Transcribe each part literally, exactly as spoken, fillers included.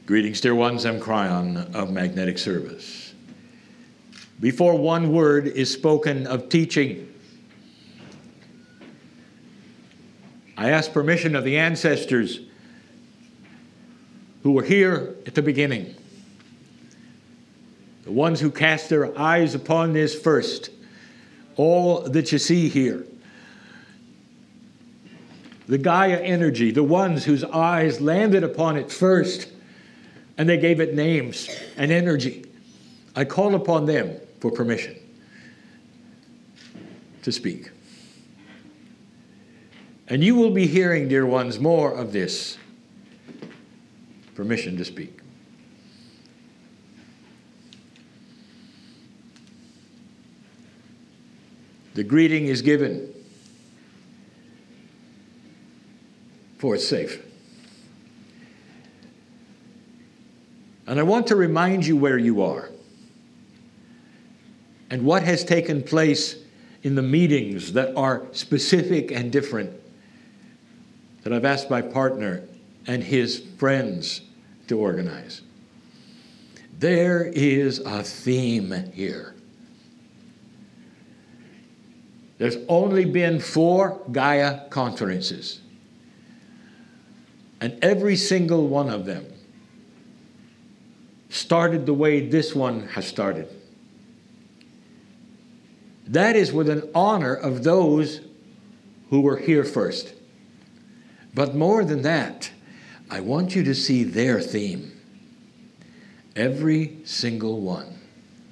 Greetings, dear ones. I'm Cryon of Magnetic Service. Before one word is spoken of teaching, I ask permission of the ancestors who were here at the beginning, the ones who cast their eyes upon this first, all that you see here, the Gaia energy, the ones whose eyes landed upon it first, and they gave it names and energy. I call upon them for permission to speak. And you will be hearing, dear ones, more of this permission to speak. The greeting is given, for it's safe. And I want to remind you where you are and what has taken place in the meetings that are specific and different that I've asked my partner and his friends to organize. There is a theme here. There's only been four Gaia conferences, and every single one of them started the way this one has started. That is with an honor of those who were here first. But more than that, I want you to see their theme. Every single one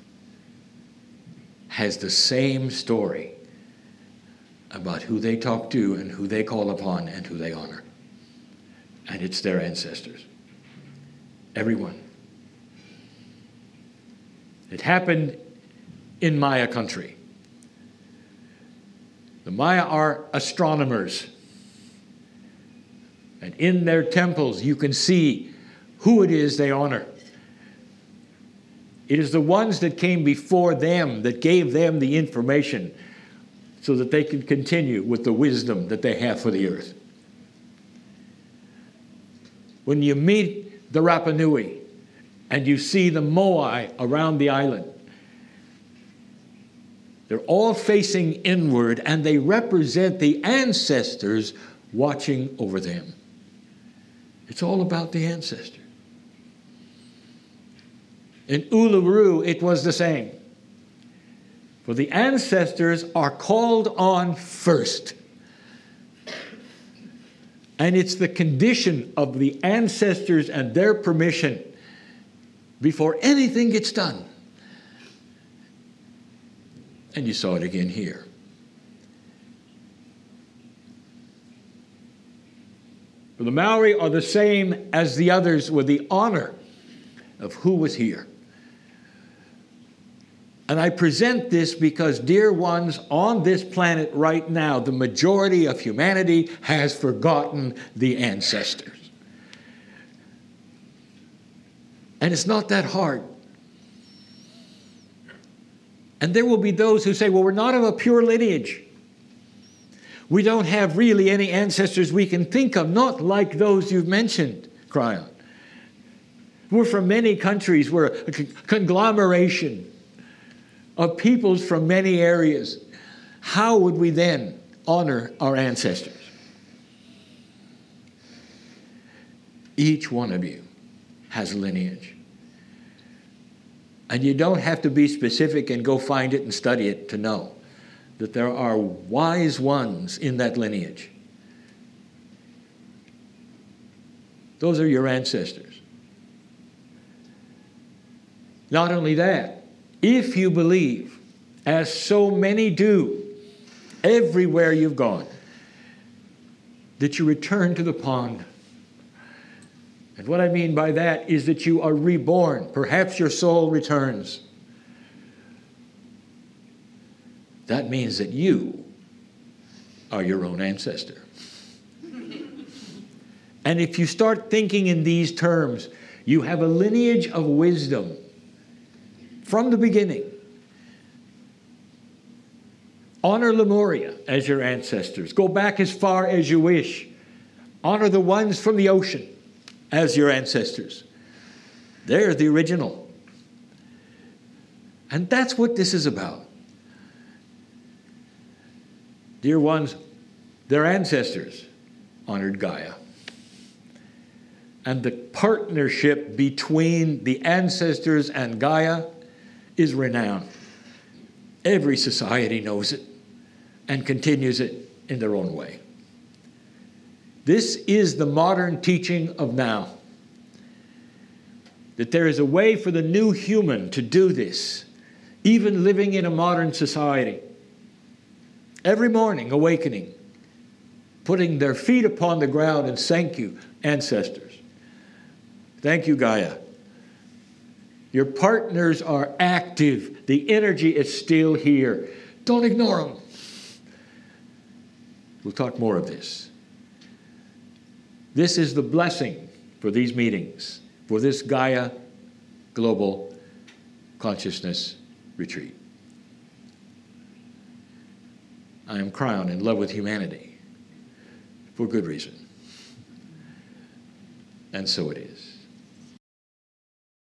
has the same story about who they talk to and who they call upon and who they honor. And it's their ancestors. Everyone. It happened in Maya country. The Maya are astronomers. And in their temples, you can see who it is they honor. It is the ones that came before them that gave them the information so that they could continue with the wisdom that they have for the earth. When you meet the Rapa Nui and you see the Moai around the island, they're all facing inward and they represent the ancestors watching over them. It's all about the ancestor. In Uluru, it was the same. For the ancestors are called on first. And it's the condition of the ancestors and their permission before anything gets done. And you saw it again here. The Maori are the same as the others with the honor of who was here. And I present this because, dear ones, on this planet right now, the majority of humanity has forgotten the ancestors. And it's not that hard. And there will be those who say, well, we're not of a pure lineage. We don't have really any ancestors we can think of, not like those you've mentioned, Cryon. We're from many countries. We're a conglomeration of peoples from many areas. How would we then honor our ancestors? Each one of you has a lineage. And you don't have to be specific and go find it and study it to know that there are wise ones in that lineage. Those are your ancestors. Not only that, if you believe, as so many do, everywhere you've gone, that you return to the pond. And what I mean by that is that you are reborn. Perhaps your soul returns. That means that you are your own ancestor. And if you start thinking in these terms, you have a lineage of wisdom from the beginning. Honor Lemuria as your ancestors. Go back as far as you wish. Honor the ones from the ocean as your ancestors. They're the original. And that's what this is about. Dear ones, their ancestors honored Gaia. And the partnership between the ancestors and Gaia is renowned. Every society knows it and continues it in their own way. This is the modern teaching of now. That there is a way for the new human to do this, even living in a modern society. Every morning awakening, putting their feet upon the ground and thank you, ancestors. Thank you, Gaia. Your partners are active. The energy is still here. Don't ignore them. We'll talk more of this. This is the blessing for these meetings, for this Gaia Global Consciousness Retreat. I am Cryon, in love with humanity, for good reason. And so it is.